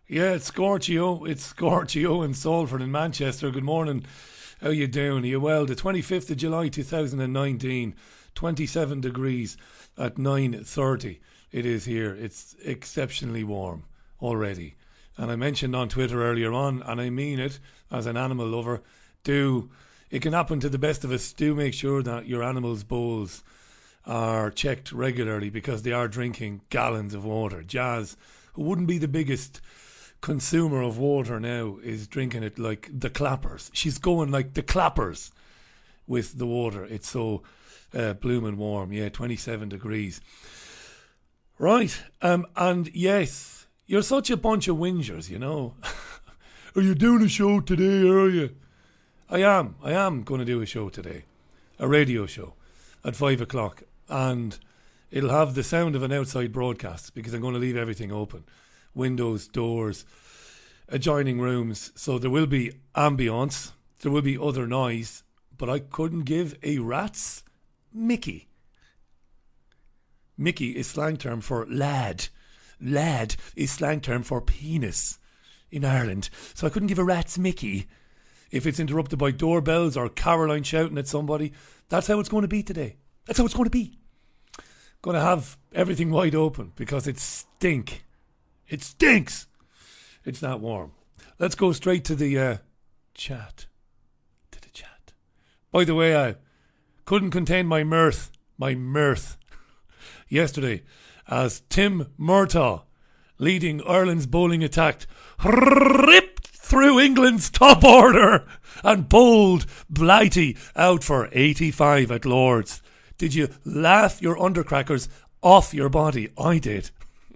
Yeah, it's Scorchio. It's Scorchio in Salford in Manchester. Good morning. How you doing? Are you well? The 25th of July 2019, 27 degrees at 9:30. It is here. It's exceptionally warm already. And I mentioned on Twitter earlier on, and I mean it as an animal lover, do it can happen to the best of us. Do make sure that your animal's bowls are checked regularly because they are drinking gallons of water. Jazz, who wouldn't be the biggest consumer of water now, is drinking it like the clappers. She's going like the clappers with the water. It's so blooming warm. Yeah, 27 degrees. Right. And yes, you're such a bunch of whingers, you know. Are you doing a show today, are you? I am. I am going to do a show today. A radio show at 5 o'clock. And it'll have the sound of an outside broadcast because I'm going to leave everything open. Windows, doors, adjoining rooms. So there will be ambience. There will be other noise. But I couldn't give a rat's Mickey. Mickey is slang term for lad. Lad is slang term for penis in Ireland. So I couldn't give a rat's Mickey if it's interrupted by doorbells or Caroline shouting at somebody. That's how it's going to be today. That's how it's going to be. Going to have everything wide open because it stink. It stinks. It's that warm. Let's go straight to the chat. To the chat. By the way, I couldn't contain my mirth. Yesterday, as Tim Murtaugh, leading Ireland's bowling attack, ripped through England's top order and bowled Blighty out for 85 at Lord's. Did you laugh your undercrackers off your body? I did.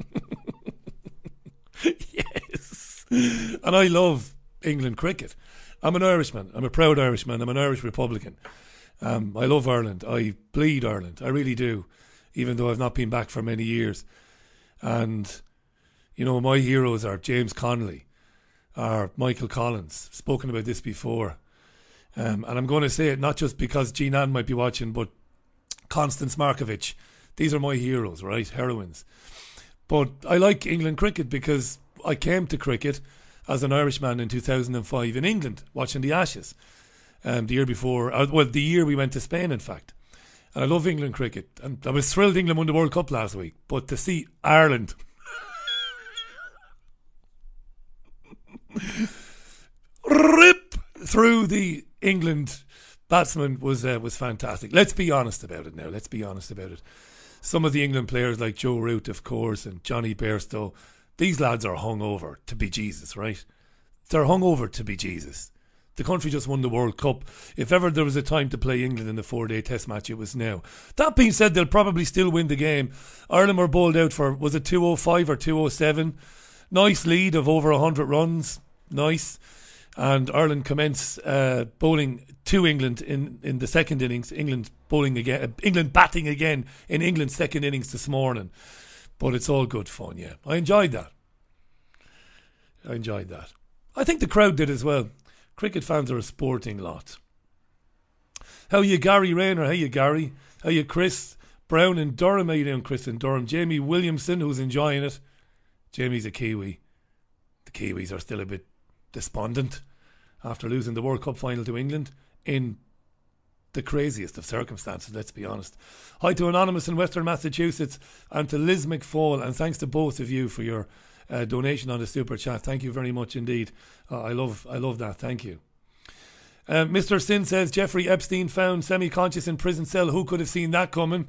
Yes. And I love England cricket. I'm an Irishman. I'm a proud Irishman. I'm an Irish Republican. I love Ireland. I bleed Ireland. I really do. Even though I've not been back for many years. And, you know, my heroes are James Connolly, are Michael Collins. Spoken about this before. And I'm going to say it not just because Jean Ann might be watching, but Constance Markovic. These are my heroes, right? Heroines. But I like England cricket because I came to cricket as an Irishman in 2005 in England, watching the Ashes. The year before, the year we went to Spain, in fact. And I love England cricket. And I was thrilled England won the World Cup last week. But to see Ireland rip through the England batsman was fantastic. Let's be honest about it now. Let's be honest about it. Some of the England players like Joe Root, of course, and Johnny Bairstow, these lads are hungover to be Jesus, right? They're hungover to be Jesus. The country just won the World Cup. If ever there was a time to play England in the 4-day test match, it was now. That being said, they'll probably still win the game. Ireland were bowled out for, was it 205 or 207? Nice lead of over 100 runs. Nice. And Ireland commence bowling to England in the second innings. England batting again in England's second innings this morning. But it's all good fun, yeah. I enjoyed that. I think the crowd did as well. Cricket fans are a sporting lot. How you, Gary Rayner? How you, Gary? How you, Chris Brown in Durham? How you doing, Chris in Durham? Jamie Williamson, who's enjoying it. Jamie's a Kiwi. The Kiwis are still a bit despondent after losing the World Cup final to England in the craziest of circumstances, let's be honest. Hi to Anonymous in Western Massachusetts and to Liz McFall, and thanks to both of you for your donation on the super chat. Thank you very much indeed. I love that. Thank you. Mr. Sin says Jeffrey Epstein found semi-conscious in prison cell. Who could have seen that coming?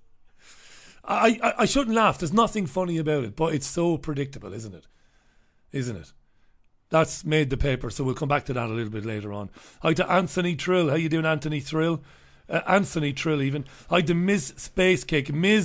I shouldn't laugh. There's nothing funny about it, but it's so predictable, isn't it? That's made the paper, so we'll come back to that a little bit later on. Hi to Anthony Trill. How you doing, Anthony Thrill? Anthony Trill even. Hi to Ms. Space Cake.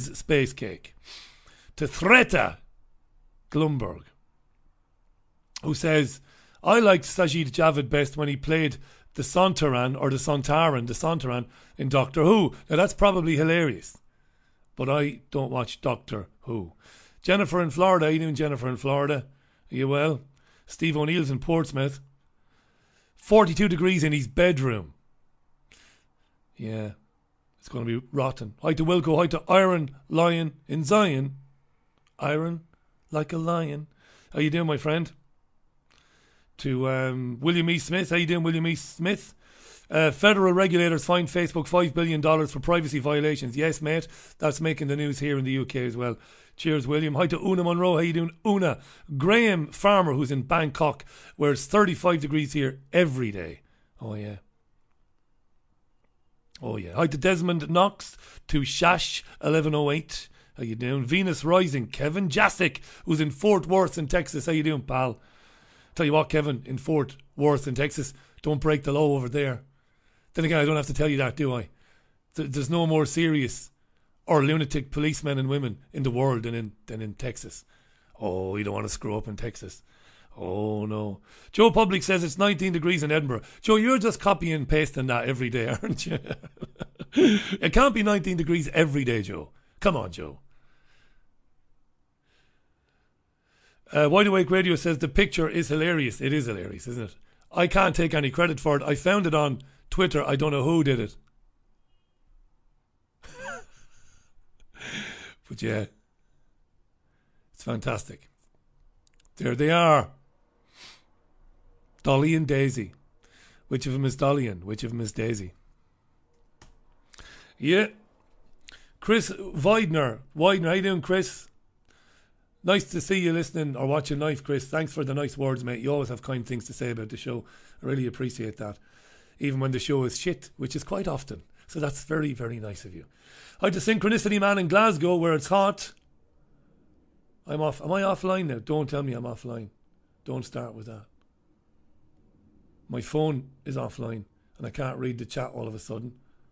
To Threta Glumberg, who says, I liked Sajid Javid best when he played the Sontaran in Doctor Who. Now that's probably hilarious, but I don't watch Doctor Who. Jennifer in Florida. How you doing, Jennifer in Florida? Are you well? Steve O'Neill's in Portsmouth. 42 degrees in his bedroom. Yeah, it's going to be rotten. Hi to Wilco. Hi to Iron Lion in Zion. Iron like a lion. How you doing, my friend? to William E. Smith. How you doing, William E. Smith? Federal regulators fined Facebook $5 billion for privacy violations. Yes, mate, that's making the news here in the UK as well. Cheers, William. Hi to Una Monroe. How you doing, Una? Graham Farmer, who's in Bangkok, where it's 35 degrees here every day. Oh, yeah. Oh, yeah. Hi to Desmond Knox, to Shash 1108. How you doing? Venus Rising. Kevin Jasic, who's in Fort Worth in Texas. How you doing, pal? Tell you what, Kevin, in Fort Worth in Texas, don't break the law over there. Then again, I don't have to tell you that, do I? There's no more serious or lunatic policemen and women in the world than in Texas. Oh, you don't want to screw up in Texas. Oh, no. Joe Public says it's 19 degrees in Edinburgh. Joe, you're just copying and pasting that every day, aren't you? It can't be 19 degrees every day, Joe. Come on, Joe. Wide Awake Radio says the picture is hilarious. It is hilarious, isn't it? I can't take any credit for it. I found it on Twitter. I don't know who did it. But yeah, it's fantastic. There they are. Dolly and Daisy. Which of them is Dolly and which of them is Daisy? Yeah. Chris Weidner. How you doing, Chris? Nice to see you listening or watching live, Chris. Thanks for the nice words, mate. You always have kind things to say about the show. I really appreciate that. Even when the show is shit, which is quite often. So that's very, very nice of you. Hi to Synchronicity Man in Glasgow, where it's hot. I'm off. Am I offline now? Don't tell me I'm offline. Don't start with that. My phone is offline and I can't read the chat all of a sudden.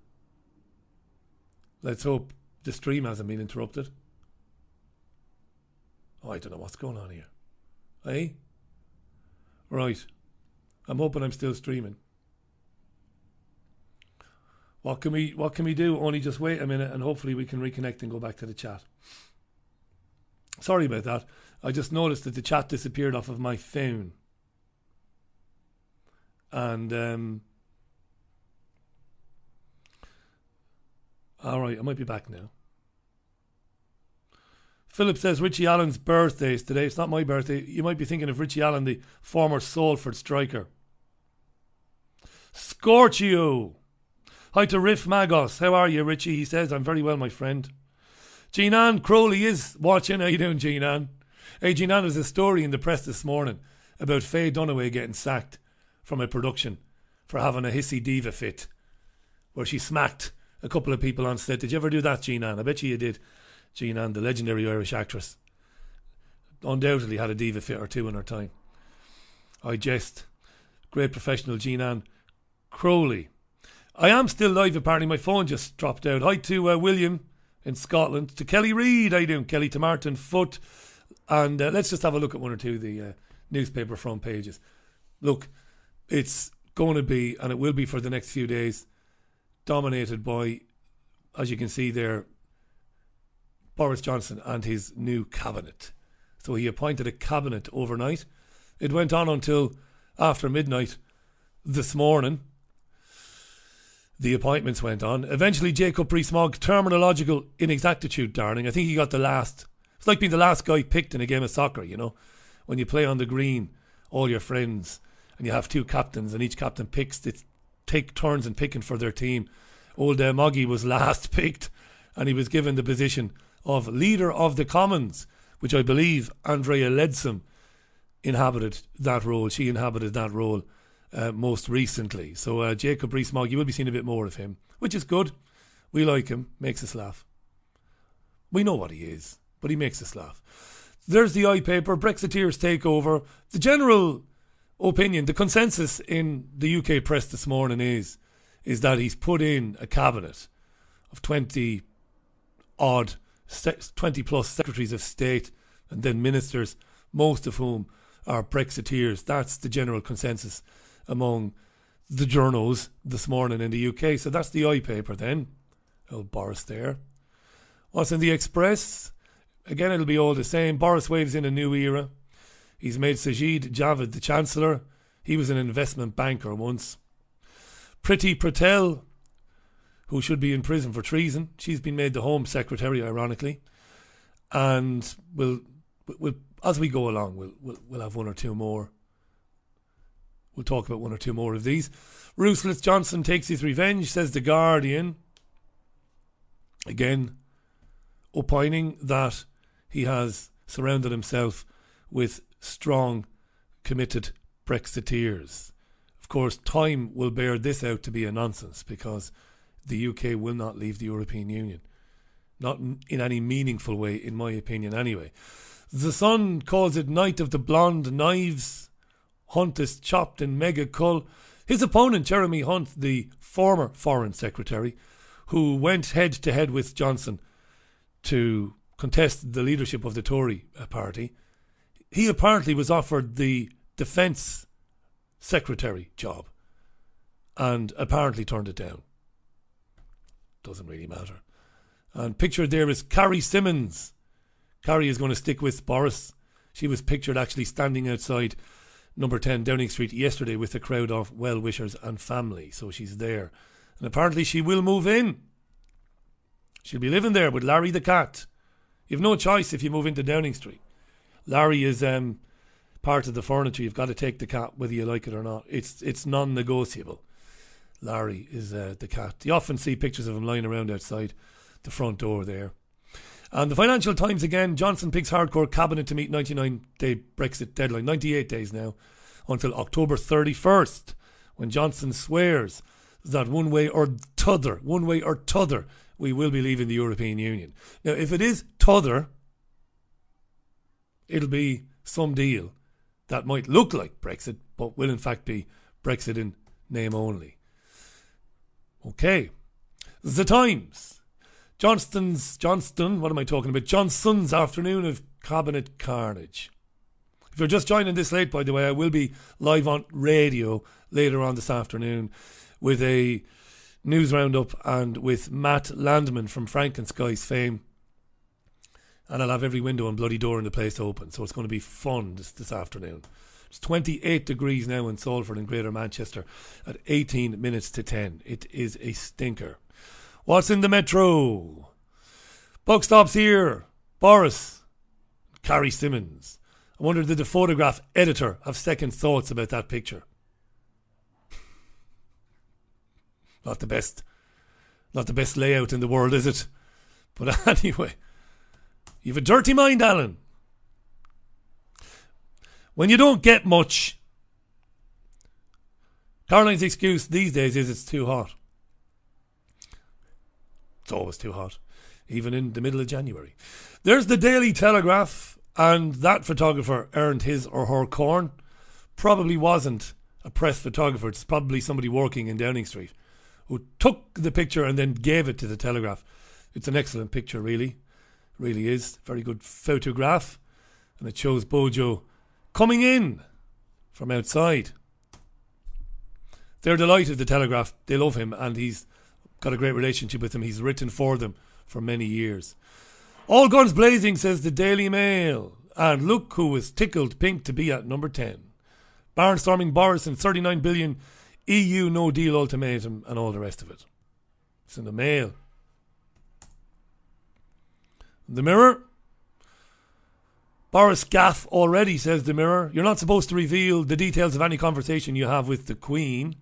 Let's hope the stream hasn't been interrupted. Oh, I don't know what's going on here. Eh? Right. I'm hoping I'm still streaming. What can we do? Only just wait a minute and hopefully we can reconnect and go back to the chat. Sorry about that. I just noticed that the chat disappeared off of my phone. And alright, I might be back now. Philip says Richie Allen's birthday is today. It's not my birthday. You might be thinking of Richie Allen, the former Salford striker. Scorchio. Hi to Riff Magos. How are you, Richie? He says, I'm very well, my friend. Jean-Ann Crowley is watching. How you doing, Jean-Ann? Hey, Jean-Ann, there's a story in the press this morning about Faye Dunaway getting sacked from a production for having a hissy diva fit where she smacked a couple of people on set. Did you ever do that, Jean-Ann? I bet you did. Jean-Ann, the legendary Irish actress, undoubtedly had a diva fit or two in her time. I jest. Great professional Jean-Ann Crowley. I am still live, apparently. My phone just dropped out. Hi to William in Scotland. To Kelly Reid. How you doing, Kelly? To Martin Foote. And let's just have a look at one or two of the newspaper front pages. Look, it's going to be, and it will be for the next few days, dominated by, as you can see there, Boris Johnson and his new cabinet. So he appointed a cabinet overnight. It went on until after midnight this morning. The appointments went on. Eventually, Jacob Rees-Mogg, terminological inexactitude, darling. I think he got the last. It's like being the last guy picked in a game of soccer, you know. When you play on the green, all your friends, and you have two captains, and each captain picks, take turns in picking for their team. Old Moggy was last picked, and he was given the position of Leader of the Commons, which I believe Andrea Leadsom inhabited that role. She inhabited that role most recently. So Jacob Rees-Mogg, you will be seeing a bit more of him, which is good. We like him, makes us laugh. We know what he is, but he makes us laugh. There's the iPaper, Brexiteers take over. The general opinion, the consensus in the UK press this morning is that he's put in a cabinet of 20 plus secretaries of state and then ministers, most of whom are Brexiteers. That's the general consensus among the journos this morning in the UK. So that's the iPaper then. Old Boris there. What's in the Express? Again, it'll be all the same. Boris waves in a new era. He's made Sajid Javid the Chancellor. He was an investment banker once. Priti Patel, who should be in prison for treason. She's been made the Home Secretary, ironically. And we'll as we go along, we'll have one or two more We'll talk about one or two more of these. Ruthless Johnson takes his revenge, says The Guardian. Again, opining that he has surrounded himself with strong, committed Brexiteers. Of course, time will bear this out to be a nonsense, because the UK will not leave the European Union. Not in any meaningful way, in my opinion, anyway. The Sun calls it Night of the Blonde Knives. Hunt is chopped in mega cull. His opponent, Jeremy Hunt, the former Foreign Secretary, who went head-to-head with Johnson to contest the leadership of the Tory party, he apparently was offered the Defence Secretary job and apparently turned it down. Doesn't really matter. And pictured there is Carrie Symonds. Carrie is going to stick with Boris. She was pictured actually standing outside number 10 Downing Street yesterday with a crowd of well-wishers and family. So she's there. And apparently she will move in. She'll be living there with Larry the cat. You've no choice if you move into Downing Street. Larry is part of the furniture. You've got to take the cat whether you like it or not. It's non-negotiable. Larry is the cat. You often see pictures of him lying around outside the front door there. And the Financial Times again, Johnson picks hardcore cabinet to meet 99-day Brexit deadline. 98 days now, until October 31st, when Johnson swears that one way or t'other, we will be leaving the European Union. Now, if it is t'other, it'll be some deal that might look like Brexit, but will in fact be Brexit in name only. Okay. The Times. Johnston's afternoon of cabinet carnage. If you're just joining this late, by the way, I will be live on radio later on this afternoon with a news roundup and with Matt Landman from Frank and Sky's fame. And I'll have every window and bloody door in the place open. So it's going to be fun this afternoon. It's 28 degrees now in Salford and Greater Manchester at 18 minutes to 10. It is a stinker. What's in the Metro? Buck stops here. Boris. Carrie Symonds. I wonder, did the photograph editor have second thoughts about that picture? Not the best layout in the world, is it? But anyway, you've a dirty mind, Alan. When you don't get much, Caroline's excuse these days is it's too hot. It's always too hot, even in the middle of January. There's the Daily Telegraph, and that photographer earned his or her corn. Probably wasn't a press photographer. It's probably somebody working in Downing Street who took the picture and then gave it to the Telegraph. It's an excellent picture, really. Really is. Very good photograph. And it shows Bojo coming in from outside. They're delighted, the Telegraph. They love him, and he's got a great relationship with them. He's written for them for many years. All guns blazing, says the Daily Mail. And look who was tickled pink to be at number 10. Barnstorming Boris and 39 billion EU no deal ultimatum and all the rest of it. It's in the Mail. The Mirror. Boris gaff already, says the Mirror. You're not supposed to reveal the details of any conversation you have with the Queen.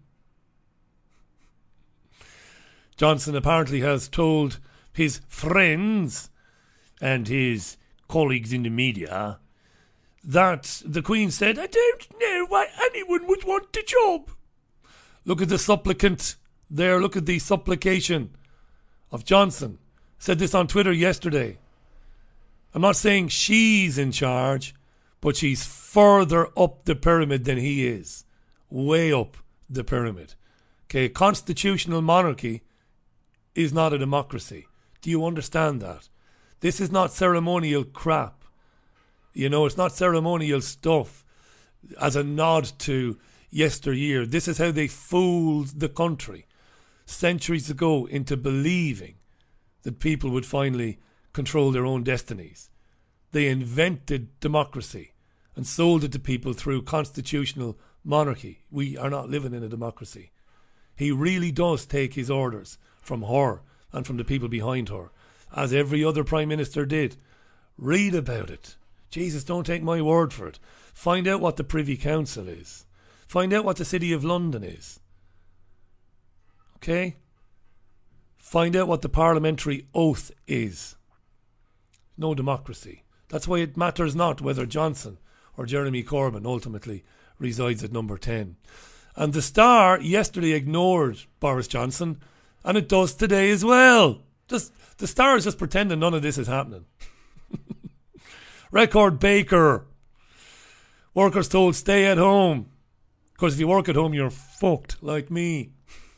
Johnson apparently has told his friends and his colleagues in the media that the Queen said, I don't know why anyone would want the job. Look at the supplicant there. Look at the supplication of Johnson. Said this on Twitter yesterday. I'm not saying she's in charge, but she's further up the pyramid than he is. Way up the pyramid. Okay, constitutional monarchy is not a democracy. Do you understand that? This is not ceremonial crap. You know, it's not ceremonial stuff as a nod to yesteryear. This is how they fooled the country centuries ago into believing that people would finally control their own destinies. They invented democracy and sold it to people through constitutional monarchy. We are not living in a democracy. He really does take his orders from her and from the people behind her, as every other Prime Minister did. Read about it. Jesus, don't take my word for it. Find out what the Privy Council is. Find out what the City of London is. Okay? Find out what the parliamentary oath is. No democracy. That's why it matters not whether Johnson or Jeremy Corbyn ultimately resides at number 10. And the Star yesterday ignored Boris Johnson, and it does today as well. The Star is just pretending none of this is happening. Record Baker. Workers told stay at home. Of course, if you work at home, you're fucked, like me.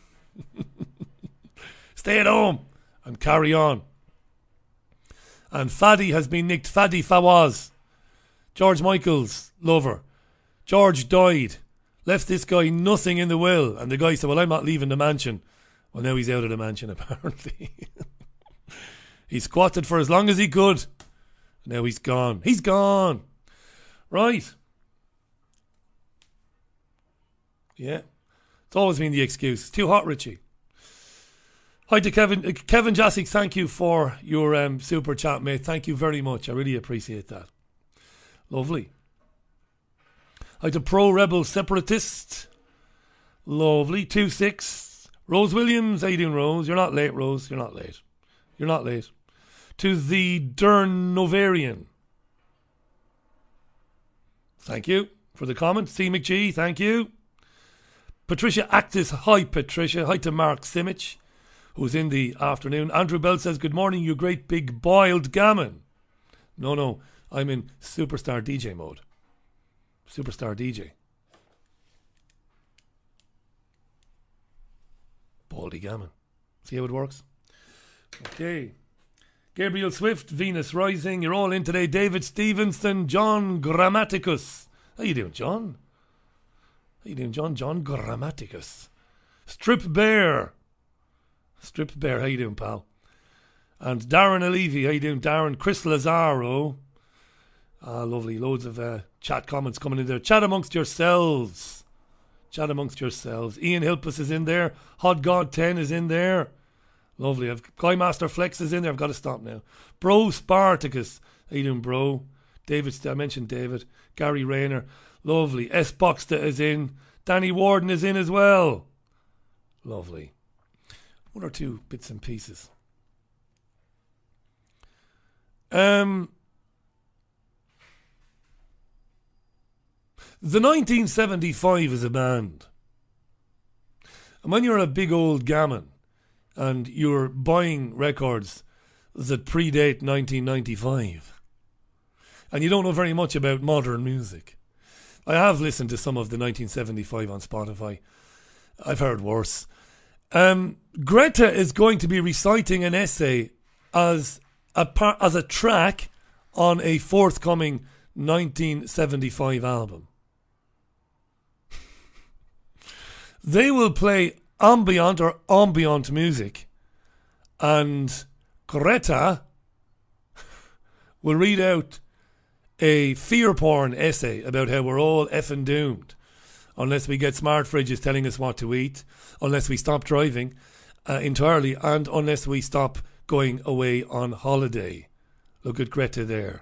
Stay at home and carry on. And Fadi has been nicked. Fadi Fawaz, George Michael's lover. George died. Left this guy nothing in the will. And the guy said, well, I'm not leaving the mansion. Well, now he's out of the mansion, apparently. He squatted for as long as he could. Now he's gone. He's gone. Right. Yeah. It's always been the excuse. It's too hot, Richie. Hi to Kevin Jasic, thank you for your super chat, mate. Thank you very much. I really appreciate that. Lovely. Hi to Pro Rebel Separatist. Lovely. 2-6. Rose Williams. How you doing, Rose? You're not late, Rose. You're not late. You're not late. To the Dernovarian. Thank you for the comment. C. McGee, thank you. Patricia Actis. Hi, Patricia. Hi to Mark Simic, who's in the afternoon. Andrew Bell says, good morning, you great big boiled gammon. No, I'm in superstar DJ mode. Superstar DJ. Baldy gammon. See how it works? Okay. Gabriel Swift, Venus Rising. You're all in today. David Stevenson, John Grammaticus. How you doing, John? How you doing, John? John Grammaticus. Strip Bear. How you doing, pal? And Darren Alevy, how you doing, Darren? Chris Lazaro. Lovely. Loads of chat comments coming in there. Chat amongst yourselves. Ian Hilpus is in there. Hot God 10 is in there. Lovely. Guy Master Flex is in there. I've got to stop now. Bro Spartacus. How you doing, bro? David, I mentioned David. Gary Rayner. Lovely. S. Boxta is in. Danny Warden is in as well. Lovely. One or two bits and pieces. The 1975 is a band. And when you're a big old gammon and you're buying records that predate 1995 and you don't know very much about modern music, I have listened to some of the 1975 on Spotify. I've heard worse. Greta is going to be reciting an essay as a track on a forthcoming 1975 album. They will play ambient music, and Greta will read out a fear porn essay about how we're all effing doomed unless we get smart fridges telling us what to eat, unless we stop driving entirely, and unless we stop going away on holiday. Look at Greta there.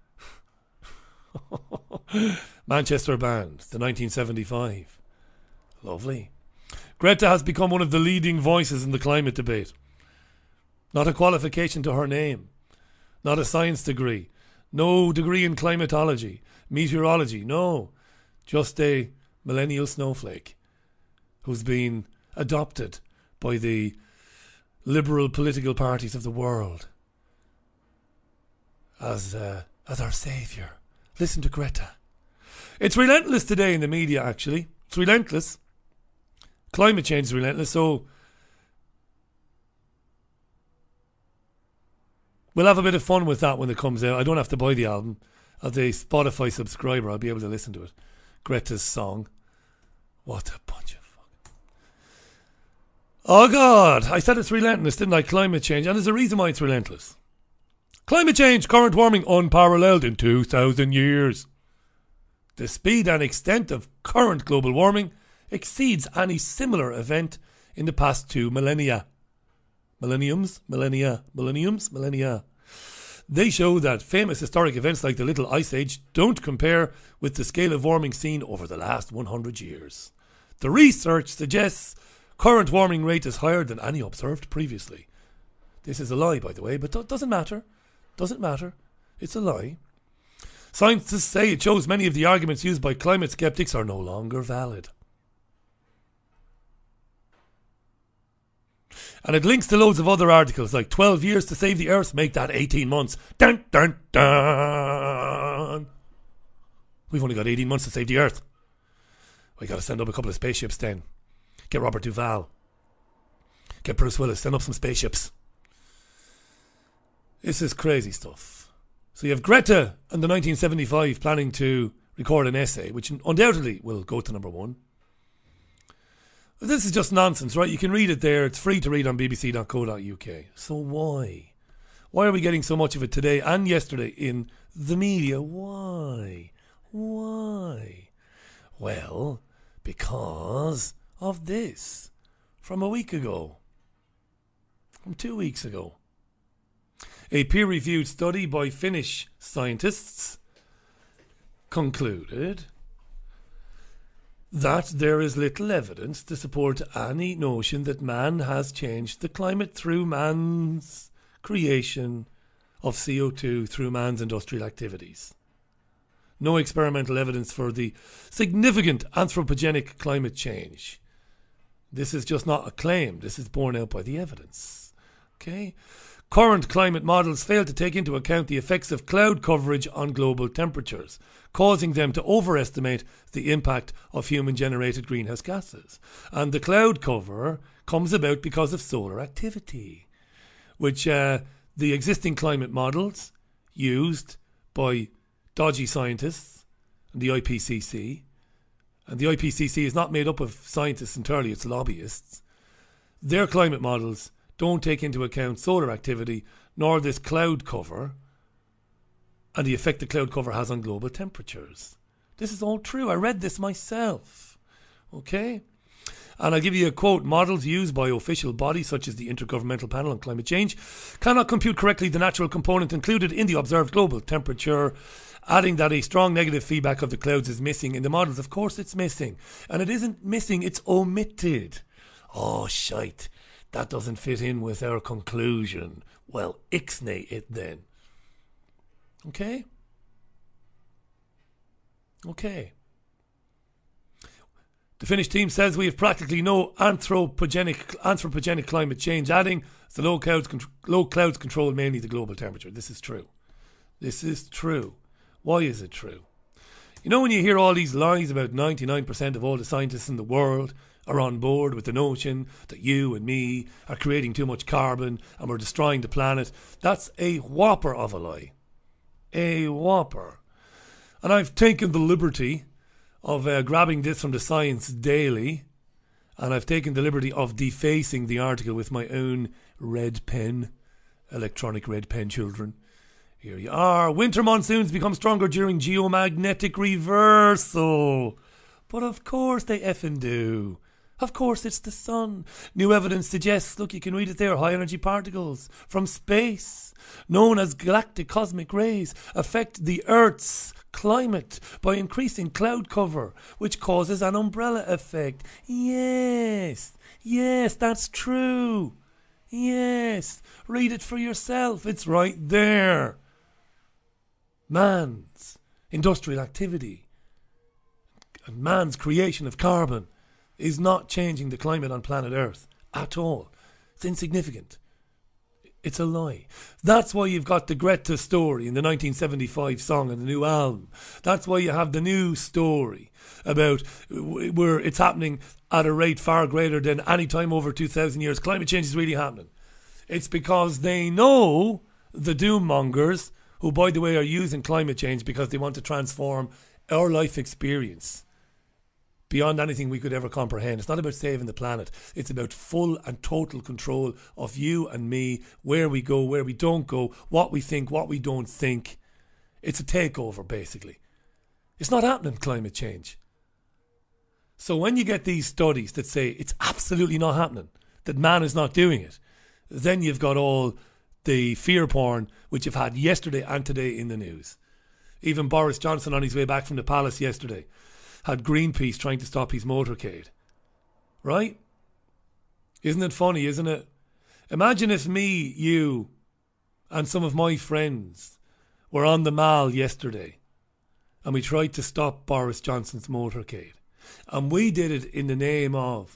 Manchester band, the 1975. Lovely. Greta has become one of the leading voices in the climate debate. Not a qualification to her name. Not a science degree. No degree in climatology, meteorology. No. Just a millennial snowflake who's been adopted by the liberal political parties of the world as our saviour. Listen to Greta. It's relentless today in the media, actually. It's relentless. Climate change is relentless, so we'll have a bit of fun with that when it comes out. I don't have to buy the album. As a Spotify subscriber, I'll be able to listen to it. Greta's song. What a bunch of fuck. Oh God, I said it's relentless, didn't I? Climate change, and there's a reason why it's relentless. Climate change, current warming unparalleled in 2,000 years. The speed and extent of current global warming exceeds any similar event in the past 2 millennia. Millennia. They show that famous historic events like the Little Ice Age don't compare with the scale of warming seen over the last 100 years. The research suggests current warming rate is higher than any observed previously. This is a lie, by the way, but doesn't matter. Doesn't matter. It's a lie. Scientists say it shows many of the arguments used by climate skeptics are no longer valid. And it links to loads of other articles like 12 years to save the Earth, make that 18 months. Dun, dun, dun. We've only got 18 months to save the Earth. We got to send up a couple of spaceships then. Get Robert Duvall. Get Bruce Willis. Send up some spaceships. This is crazy stuff. So you have Greta in the 1975 planning to record an essay, which undoubtedly will go to number one. This is just nonsense, right? You can read it there. It's free to read on bbc.co.uk. So why? Why are we getting so much of it today and yesterday in the media? Why? Why? Well, because of this. From a week ago. From 2 weeks ago. A peer-reviewed study by Finnish scientists concluded that there is little evidence to support any notion that man has changed the climate through man's creation of CO2 through man's industrial activities. No experimental evidence for the significant anthropogenic climate change. This is just not a claim. This is borne out by the evidence. Okay? Current climate models fail to take into account the effects of cloud coverage on global temperatures, causing them to overestimate the impact of human-generated greenhouse gases. And the cloud cover comes about because of solar activity, which the existing climate models used by dodgy scientists and the IPCC, and the IPCC is not made up of scientists entirely, it's lobbyists. Their climate models don't take into account solar activity nor this cloud cover and the effect the cloud cover has on global temperatures. This is all true. I read this myself. Okay? And I'll give you a quote. Models used by official bodies such as the Intergovernmental Panel on Climate Change cannot compute correctly the natural component included in the observed global temperature, adding that a strong negative feedback of the clouds is missing in the models. Of course it's missing. And it isn't missing, it's omitted. Oh, shite. That doesn't fit in with our conclusion. Well, ixnay it then. Okay? Okay. The Finnish team says we have practically no anthropogenic climate change, adding the low clouds control mainly the global temperature. This is true. This is true. Why is it true? You know, when you hear all these lies about 99% of all the scientists in the world are on board with the notion that you and me are creating too much carbon and we're destroying the planet, that's a whopper of a lie. A whopper. And I've taken the liberty of grabbing this from the Science Daily, and I've taken the liberty of defacing the article with my own red pen, electronic red pen, children. Here you are. Winter monsoons become stronger during geomagnetic reversal. But of course they effing do. Of course it's the sun. New evidence suggests, look, you can read it there, high energy particles from space, known as galactic cosmic rays, affect the Earth's climate by increasing cloud cover, which causes an umbrella effect. Yes, that's true. Yes, read it for yourself. It's right there. Man's industrial activity and man's creation of carbon is not changing the climate on planet Earth at all. It's insignificant. It's a lie. That's why you've got the Greta story in the 1975 song and the new album. That's why you have the new story about where it's happening at a rate far greater than any time over 2,000 years. Climate change is really happening. It's because they know, the doom mongers, who by the way are using climate change because they want to transform our life experience beyond anything we could ever comprehend. It's not about saving the planet. It's about full and total control of you and me, where we go, where we don't go, what we think, what we don't think. It's a takeover, basically. It's not happening, climate change. So when you get these studies that say it's absolutely not happening, that man is not doing it, then you've got all the fear porn which you've had yesterday and today in the news. Even Boris Johnson on his way back from the palace yesterday had Greenpeace trying to stop his motorcade. Right? Isn't it funny, isn't it? Imagine if me, you, and some of my friends were on the Mall yesterday and we tried to stop Boris Johnson's motorcade. And we did it in the name of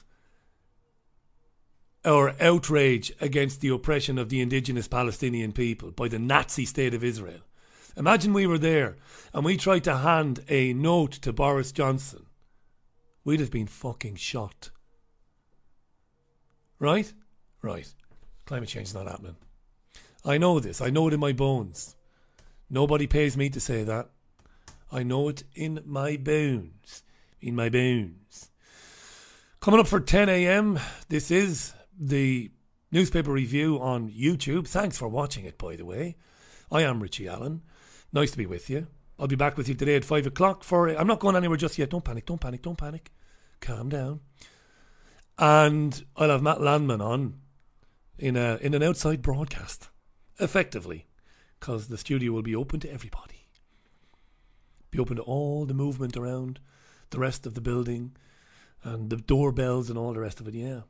our outrage against the oppression of the indigenous Palestinian people by the Nazi state of Israel. Imagine we were there and we tried to hand a note to Boris Johnson. We'd have been fucking shot. Right? Right. Climate change is not happening. I know this. I know it in my bones. Nobody pays me to say that. I know it in my bones. In my bones. Coming up for 10 a.m, this is the newspaper review on YouTube. Thanks for watching it, by the way. I am Richie Allen. Nice to be with you. I'll be back with you today at 5 o'clock for... I'm not going anywhere just yet. Don't panic, don't panic, don't panic. Calm down. And I'll have Matt Landman on in an outside broadcast. Effectively. Because the studio will be open to everybody. Be open to all the movement around the rest of the building. And the doorbells and all the rest of it, yeah.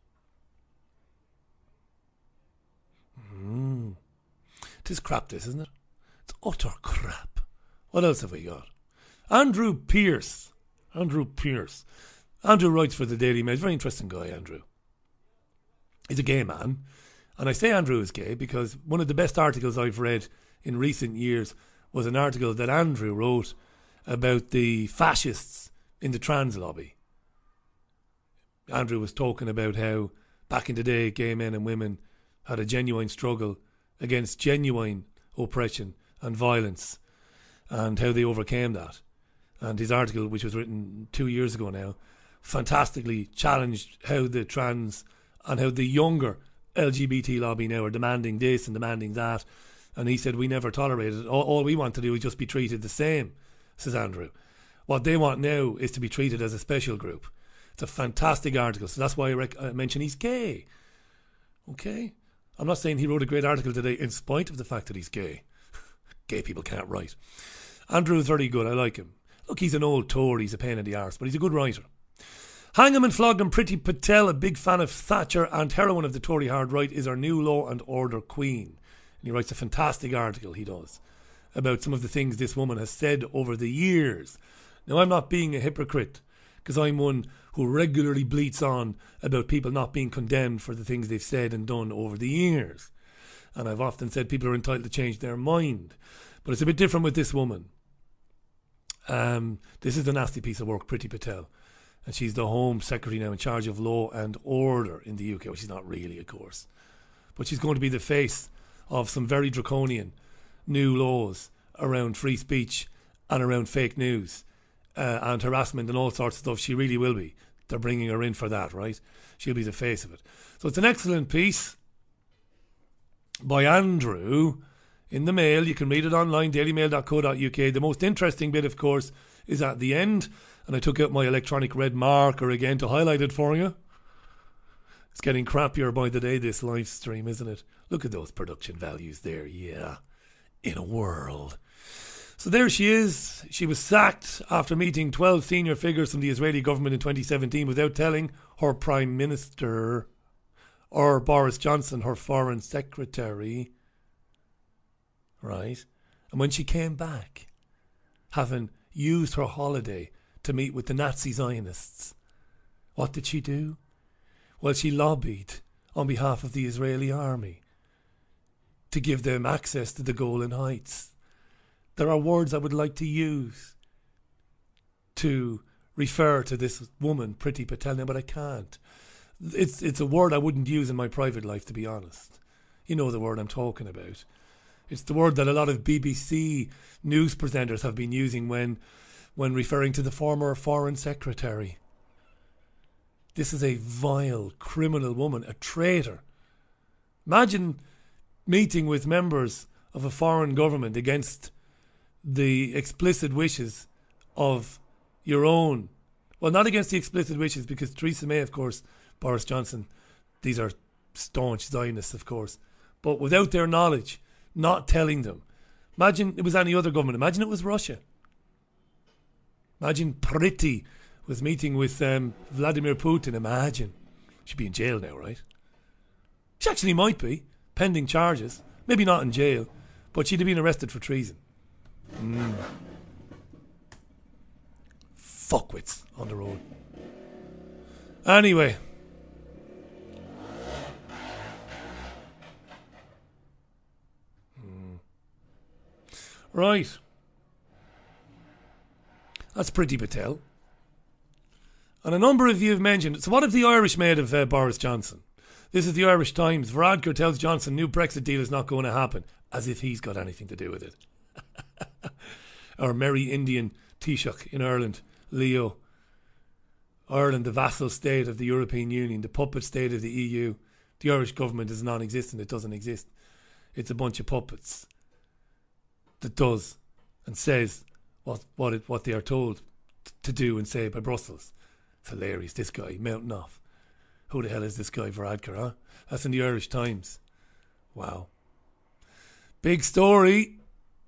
Tis crap, this, isn't it? It's utter crap. What else have we got? Andrew Pierce. Andrew writes for the Daily Mail. He's a very interesting guy, Andrew. He's a gay man. And I say Andrew is gay because one of the best articles I've read in recent years was an article that Andrew wrote about the fascists in the trans lobby. Andrew was talking about how back in the day gay men and women had a genuine struggle against genuine oppression and violence and how they overcame that. And his article, which was written 2 years ago now, fantastically challenged how the trans and how the younger LGBT lobby now are demanding this and demanding that. And he said, we never tolerated it. All we want to do is just be treated the same, says Andrew. What they want now is to be treated as a special group. It's a fantastic article. So that's why I mention he's gay. Okay? I'm not saying he wrote a great article today in spite of the fact that he's gay. Gay people can't write. Andrew is very good. I like him. Look, he's an old Tory. He's a pain in the arse, but he's a good writer. Hang him and flog him. Priti Patel, a big fan of Thatcher and heroine of the Tory hard right, is our new law and order queen. And he writes a fantastic article, he does, about some of the things this woman has said over the years. Now, I'm not being a hypocrite, because I'm one who regularly bleats on about people not being condemned for the things they've said and done over the years. And I've often said people are entitled to change their mind. But it's a bit different with this woman. This is a nasty piece of work, Priti Patel. And she's the Home Secretary now in charge of law and order in the UK. Well, she's not really, of course. But she's going to be the face of some very draconian new laws around free speech and around fake news and harassment and all sorts of stuff. She really will be. They're bringing her in for that, right? She'll be the face of it. So it's an excellent piece by Andrew in the Mail. You can read it online, dailymail.co.uk. The most interesting bit, of course, is at the end. And I took out my electronic red marker again to highlight it for you. It's getting crappier by the day, this live stream, isn't it? Look at those production values there, yeah. In a world. So there she is. She was sacked after meeting 12 senior figures from the Israeli government in 2017 without telling her Prime Minister or Boris Johnson, her Foreign Secretary. Right? And when she came back, having used her holiday to meet with the Nazi Zionists, what did she do? Well, she lobbied on behalf of the Israeli army to give them access to the Golan Heights. There are words I would like to use to refer to this woman, Priti Patel, now, but I can't. It's a word I wouldn't use in my private life, to be honest. You know the word I'm talking about. It's the word that a lot of BBC news presenters have been using when referring to the former Foreign Secretary. This is a vile, criminal woman, a traitor. Imagine meeting with members of a foreign government against the explicit wishes of your own. Well, not against the explicit wishes, because Theresa May, of course, Boris Johnson, these are staunch Zionists, of course. but without their knowledge, not telling them. Imagine it was any other government. Imagine it was Russia. Imagine Priti was meeting with Vladimir Putin. Imagine. She'd be in jail now, right? She actually might be, pending charges. Maybe not in jail, but she'd have been arrested for treason. Fuckwits on the road. Anyway. Right. That's Priti Patel. And a number of you have mentioned, so what have the Irish made of Boris Johnson? This is the Irish Times. Varadkar tells Johnson new Brexit deal is not going to happen. As if he's got anything to do with it. Our merry Indian Taoiseach in Ireland, Leo. Ireland, the vassal state of the European Union, the puppet state of the EU. The Irish government is non-existent. It doesn't exist. It's a bunch of puppets that does and says what they are told to do and say by Brussels. It's hilarious. This guy mounting off. Who the hell is this guy, Varadkar, huh? That's in the Irish Times. Wow. Big story.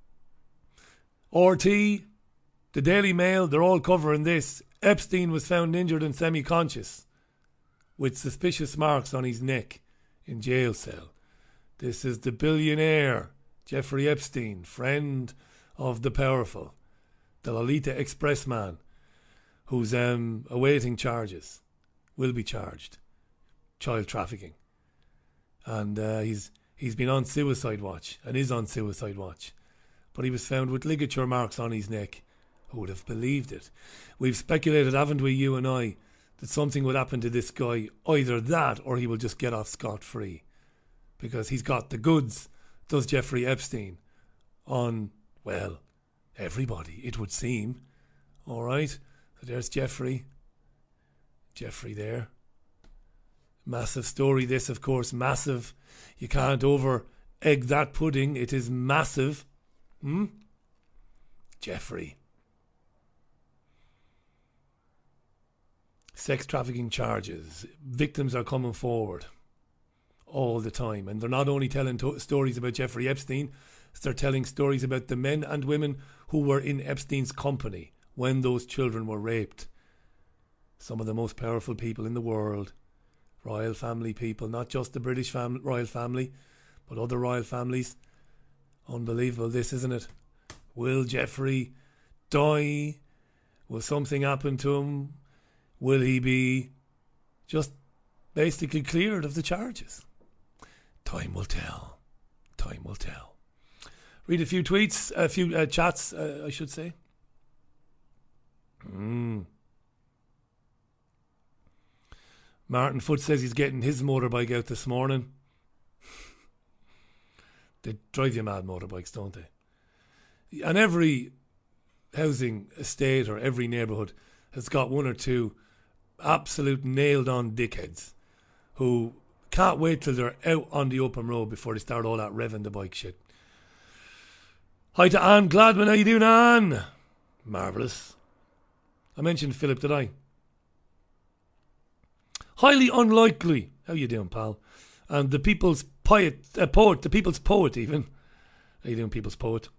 RT, the Daily Mail, they're all covering this. Epstein was found injured and semi-conscious with suspicious marks on his neck in jail cell. This is the billionaire Jeffrey Epstein, friend of the powerful, the Lolita Express man, who's awaiting charges, will be charged, child trafficking, and he's been on suicide watch and is on suicide watch, but he was found with ligature marks on his neck. Who would have believed it? We've speculated, haven't we, you and I, that something would happen to this guy, either that or he will just get off scot-free, because he's got the goods, does Jeffrey Epstein, on, well, everybody, it would seem. All right, so there's Jeffrey there. Massive story this, of course, massive. You can't over egg that pudding, it is massive. Jeffrey. Sex trafficking charges. Victims are coming forward all the time. And they're not only telling stories about Jeffrey Epstein, they're telling stories about the men and women who were in Epstein's company when those children were raped. Some of the most powerful people in the world. Royal family people, not just the British royal family, but other royal families. Unbelievable this, isn't it? Will Jeffrey die? Will something happen to him? Will he be just basically cleared of the charges? Time will tell. Time will tell. Read a few tweets, a few chats, I should say. Martin Foot says he's getting his motorbike out this morning. They drive you mad, motorbikes, don't they? And every housing estate or every neighbourhood has got one or two absolute nailed-on dickheads who can't wait till they're out on the open road before they start all that revving the bike shit. Hi to Anne Gladman. How you doing, Anne? Marvellous. I mentioned Philip, did I? Highly unlikely. How you doing, pal? And the people's poet, the people's poet even. How you doing, people's poet?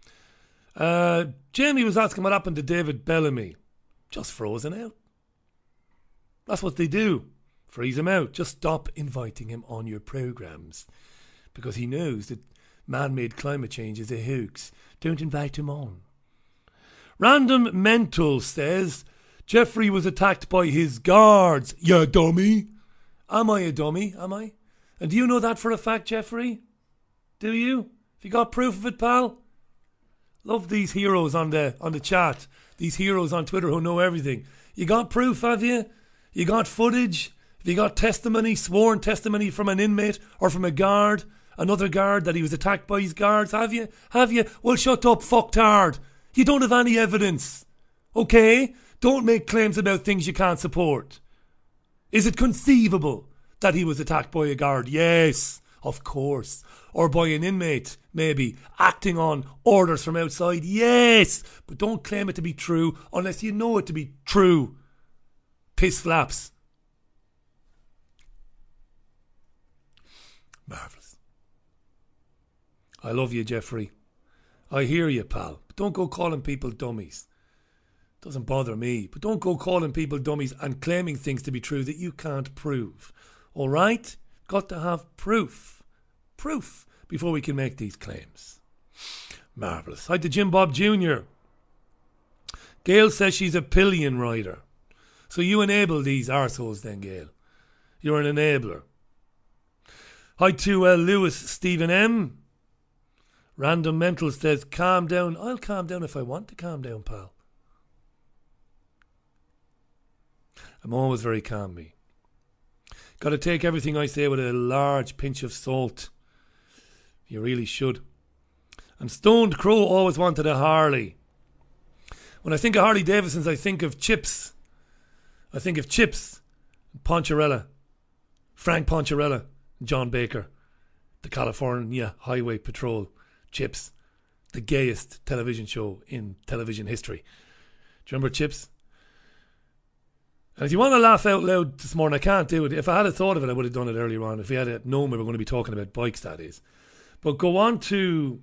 Jamie was asking what happened to David Bellamy. Just frozen out. That's what they do. Freeze him out. Just stop inviting him on your programmes. Because he knows that man-made climate change is a hoax. Don't invite him on. Random Mental says, Jeffrey was attacked by his guards. You dummy. Am I a dummy? Am I? And do you know that for a fact, Jeffrey? Do you? Have you got proof of it, pal? Love these heroes on the chat. These heroes on Twitter who know everything. You got proof, have you? You got footage? Have you got testimony, sworn testimony from an inmate or from a guard? Another guard that he was attacked by his guards? Have you? Have you? Well, shut up, fucktard. You don't have any evidence. Okay? Don't make claims about things you can't support. Is it conceivable that he was attacked by a guard? Yes, of course. Or by an inmate, maybe, acting on orders from outside? Yes. But don't claim it to be true unless you know it to be true. Piss flaps. Marvellous. I love you, Jeffrey. I hear you, pal. But don't go calling people dummies. Doesn't bother me. But don't go calling people dummies and claiming things to be true that you can't prove. All right? Got to have proof. Proof before we can make these claims. Marvellous. Hi to Jim Bob Jr. Gail says she's a pillion rider. So you enable these arseholes then, Gail. You're an enabler. Hi to Lewis Stephen M. Random Mental says, calm down. I'll calm down if I want to calm down, pal. I'm always very calm, me. Got to take everything I say with a large pinch of salt. You really should. And Stoned Crow always wanted a Harley. When I think of Harley Davidsons, I think of Chips. I think of Chips, Poncherella, Frank Poncherella, John Baker, the California Highway Patrol, Chips, the gayest television show in television history. Do you remember Chips? And if you want to laugh out loud this morning, I can't do it. If I had thought of it, I would have done it earlier on. If we had known we were going to be talking about bikes, that is. But go on to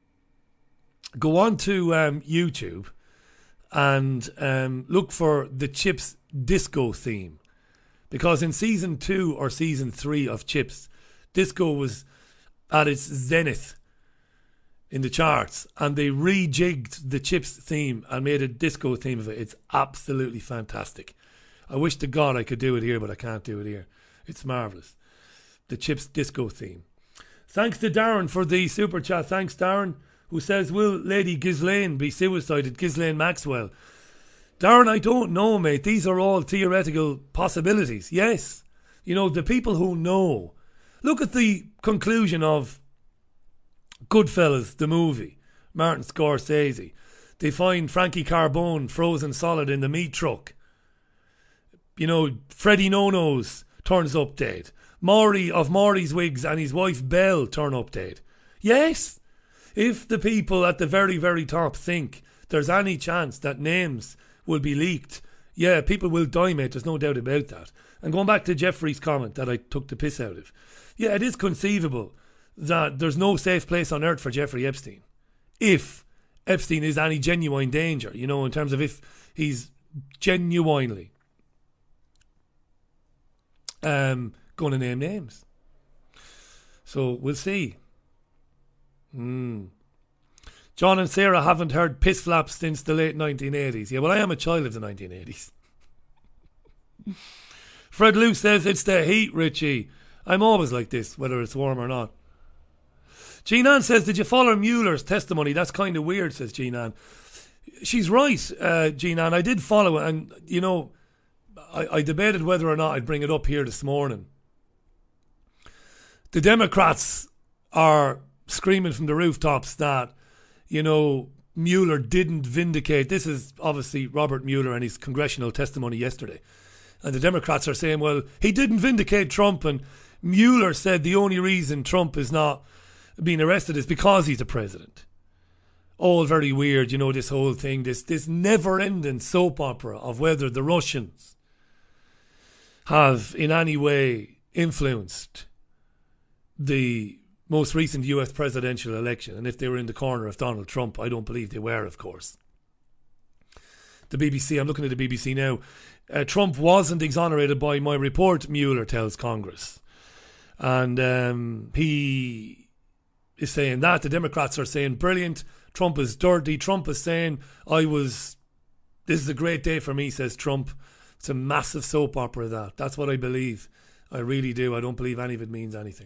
YouTube and look for the Chips disco theme, because in season 2 or season 3 of Chips, disco was at its zenith in the charts, and they rejigged the Chips theme and made a disco theme of it. It's absolutely fantastic. I wish to God I could do it here, but I can't do it here. It's marvellous. The Chips disco theme. Thanks to Darren for the super chat. Thanks, Darren, who says, will Lady Ghislaine be suicided? Ghislaine Maxwell. Darren, I don't know, mate. These are all theoretical possibilities. Yes. You know, the people who know. Look at the conclusion of Goodfellas, the movie. Martin Scorsese. They find Frankie Carbone frozen solid in the meat truck. You know, Freddie No-Nos turns up dead. Maury of Maury's Wigs and his wife Belle turn up dead. Yes. If the people at the very, very top think there's any chance that names will be leaked, yeah, people will die, mate. There's no doubt about that. And going back to Jeffrey's comment that I took the piss out of, yeah, it is conceivable that there's no safe place on earth for Jeffrey Epstein. If Epstein is any genuine danger, you know, in terms of if he's genuinely going to name names. So we'll see. John and Sarah haven't heard piss flaps since the late 1980s. Yeah, well, I am a child of the 1980s. Fred Lou says it's the heat, Richie. I'm always like this, whether it's warm or not. Jean Ann says, did you follow Mueller's testimony? That's kind of weird, says Jean Ann. She's right, Jean Ann. I did follow it, and, you know, I debated whether or not I'd bring it up here this morning. The Democrats are screaming from the rooftops that, you know, Mueller didn't vindicate. This is obviously Robert Mueller and his congressional testimony yesterday. And the Democrats are saying, well, he didn't vindicate Trump, and Mueller said the only reason Trump is not being arrested is because he's a president. All very weird, you know, this whole thing, this never-ending soap opera of whether the Russians have in any way influenced the most recent US presidential election. And if they were in the corner of Donald Trump, I don't believe they were, of course. The BBC, I'm looking at the BBC now. Trump wasn't exonerated by my report, Mueller tells Congress. And he is saying that. The Democrats are saying, brilliant, Trump is dirty. Trump is saying, this is a great day for me, says Trump. It's a massive soap opera, that. That's what I believe. I really do. I don't believe any of it means anything.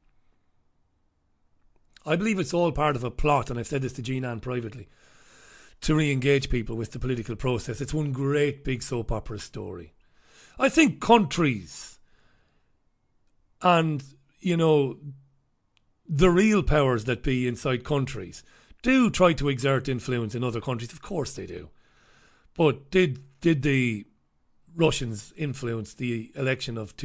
I believe it's all part of a plot, and I've said this to Jean Ann privately, to re-engage people with the political process. It's one great big soap opera story. I think countries and, you know, the real powers that be inside countries do try to exert influence in other countries. Of course they do. But did the Russians influence the election of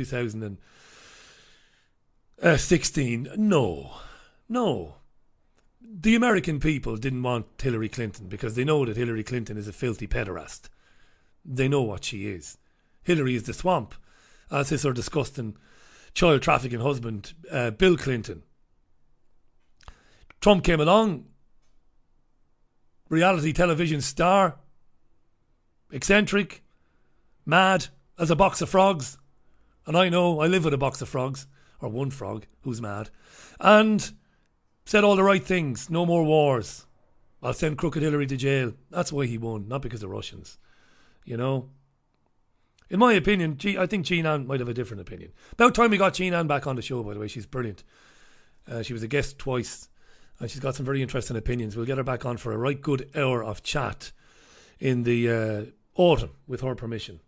2016? No. The American people didn't want Hillary Clinton because they know that Hillary Clinton is a filthy pederast. They know what she is. Hillary is the swamp, as is her disgusting child trafficking husband, Bill Clinton. Trump came along, reality television star, eccentric, mad as a box of frogs. And I know, I live with a box of frogs, or one frog who's mad, and said all the right things. No more wars. I'll send crooked Hillary to jail. That's why he won, not because of Russians. You know? In my opinion, I think Jean Ann might have a different opinion. About time we got Jean Ann back on the show, by the way. She's brilliant. She was a guest twice, and she's got some very interesting opinions. We'll get her back on for a right good hour of chat in the autumn, with her permission.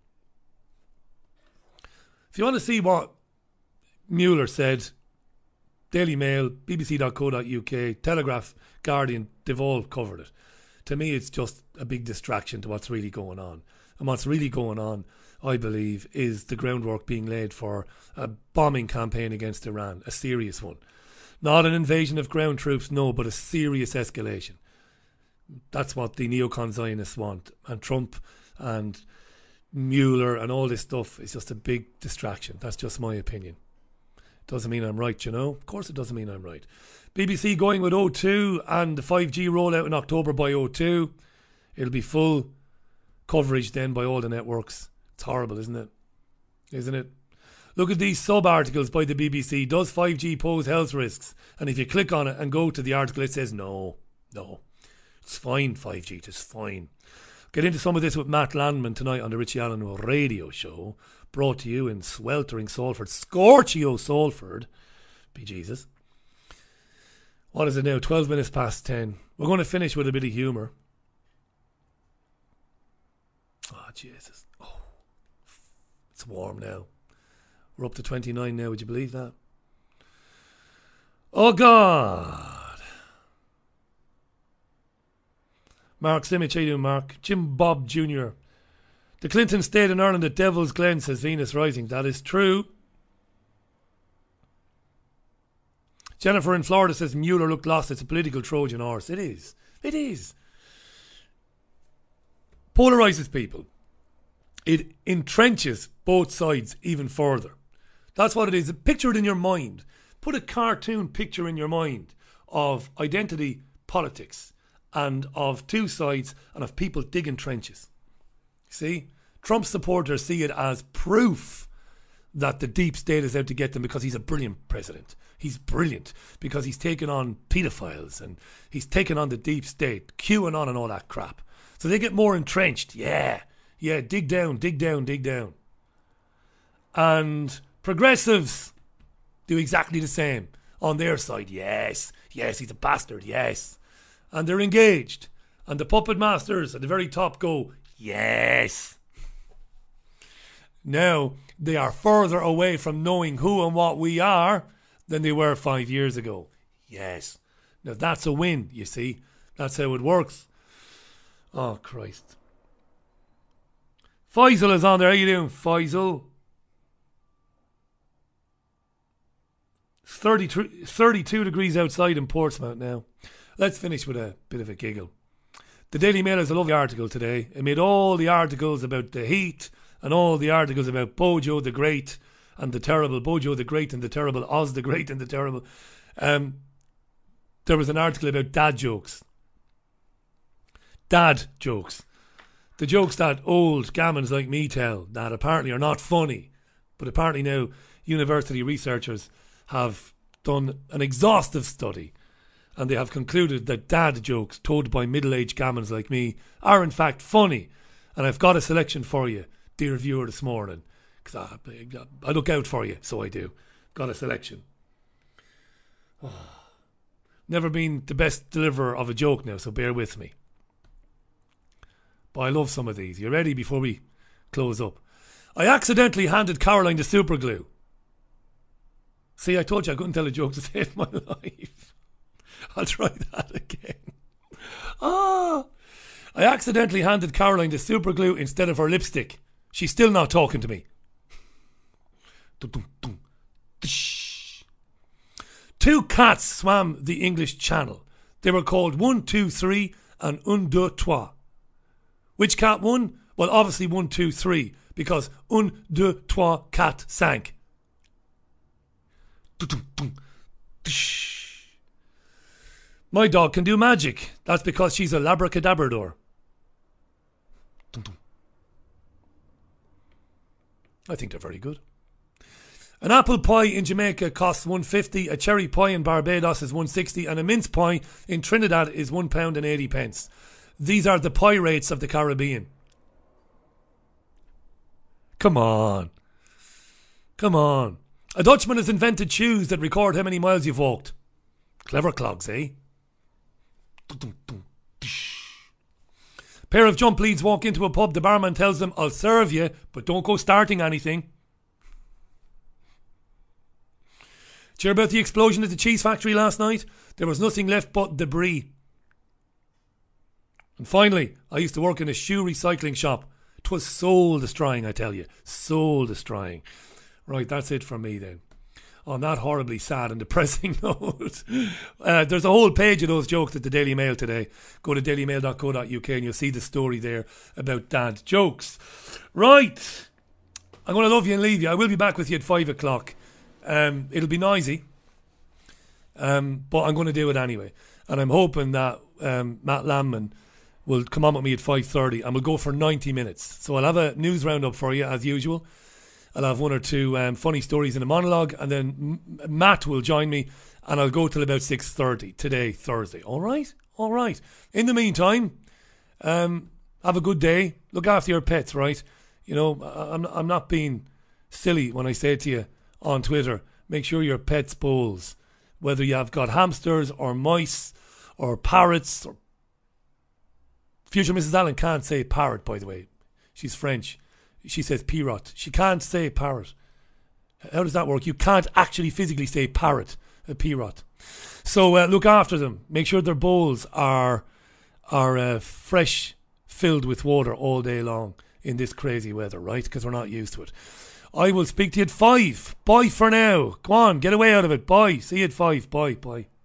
If you want to see what Mueller said, Daily Mail, bbc.co.uk, Telegraph, Guardian, they've all covered it. To me, it's just a big distraction to what's really going on. And what's really going on, I believe, is the groundwork being laid for a bombing campaign against Iran, a serious one. Not an invasion of ground troops, no, but a serious escalation. That's what the neocon Zionists want. And Trump and Mueller and all this stuff is just a big distraction. That's just my opinion. Doesn't mean I'm right, you know. Of course it doesn't mean I'm right. BBC going with O2 and the 5G rollout in October by O2. It'll be full coverage then by all the networks. It's horrible, isn't it? Isn't it? Look at these sub-articles by the BBC. Does 5G pose health risks? And if you click on it and go to the article, it says no. It's fine, 5G. It's fine. Get into some of this with Matt Landman tonight on the Richie Allen radio show. Brought to you in sweltering Salford. Scorchio Salford. Be Jesus. What is it now? 12 minutes past 10. We're going to finish with a bit of humour. Oh, Jesus. Oh, it's warm now. We're up to 29 now. Would you believe that? Oh, God. Mark Simic, how you doing, Mark? Jim Bob Jr. The Clinton stayed in Ireland at Devil's Glen, says Venus Rising. That is true. Jennifer in Florida says Mueller looked lost. It's a political Trojan horse. It is. It is. Polarises people. It entrenches both sides even further. That's what it is. Picture it in your mind. Put a cartoon picture in your mind of identity politics and of two sides and of people digging trenches. See? Trump supporters see it as proof that the deep state is out to get them because he's a brilliant president. He's brilliant because he's taken on paedophiles and he's taken on the deep state, QAnon and all that crap. So they get more entrenched. Yeah, dig down. And progressives do exactly the same on their side. Yes, he's a bastard, yes. And they're engaged. And the puppet masters at the very top go, yes. Now, they are further away from knowing who and what we are than they were 5 years ago. Yes. Now, that's a win, you see. That's how it works. Oh, Christ. Faisal is on there. How you doing, Faisal? 32 degrees outside in Portsmouth now. Let's finish with a bit of a giggle. The Daily Mail has a lovely article today. It made all the articles about the heat and all the articles about Bojo the Great and the terrible Bojo the Great and the terrible Oz the Great and the terrible. There was an article about dad jokes. Dad jokes. The jokes that old gammons like me tell that apparently are not funny. But apparently now university researchers have done an exhaustive study and they have concluded that dad jokes told by middle-aged gammons like me are in fact funny. And I've got a selection for you, dear viewer, this morning. Because I look out for you, so I do. Got a selection. Never been the best deliverer of a joke now, so bear with me. But I love some of these. You ready before we close up? I accidentally handed Caroline the super glue. See, I told you I couldn't tell a joke to save my life. I'll try that again. I accidentally handed Caroline the super glue instead of her lipstick. She's still not talking to me. Two cats swam the English Channel. They were called 1, 2, 3 and 1, 2, 3. Which cat won? Well, obviously 1, 2, 3 because 1, 2, 3 cat sank. My dog can do magic. That's because she's a Labracadabrador. I think they're very good. An apple pie in Jamaica costs $1.50, a cherry pie in Barbados is $1.60, and a mince pie in Trinidad is £1.80. These are the pie rates of the Caribbean. Come on. Come on. A Dutchman has invented shoes that record how many miles you've walked. Clever clogs, eh? Pair of jump leads walk into a pub. The barman tells them, I'll serve you, but don't go starting anything. Did you hear about the explosion at the cheese factory last night? There was nothing left but debris. And finally, I used to work in a shoe recycling shop. 'Twas soul destroying, I tell you. Soul destroying. Right, that's it from me then. On that horribly sad and depressing note. There's a whole page of those jokes at the Daily Mail today. Go to dailymail.co.uk and you'll see the story there about dad jokes. Right. I'm going to love you and leave you. I will be back with you at 5 o'clock. It'll be noisy. But I'm going to do it anyway. And I'm hoping that Matt Lamman will come on with me at 5:30 and we'll go for 90 minutes. So I'll have a news roundup for you as usual. I'll have one or two funny stories in a monologue, and then Matt will join me, and I'll go till about 6:30 today, Thursday. All right? All right. In the meantime, have a good day. Look after your pets, right? You know, I'm not being silly when I say to you on Twitter, make sure your pet's bowls, whether you have got hamsters or mice or parrots. Or Future Mrs. Allen can't say parrot, by the way. She's French. She says pirate. She can't say parrot. How does that work? You can't actually physically say parrot, a pirate. So look after them. Make sure their bowls are fresh, filled with water all day long in this crazy weather, right? Because we're not used to it. I will speak to you at 5. Bye for now. Come on, get away out of it. Bye. See you at 5. Bye. Bye.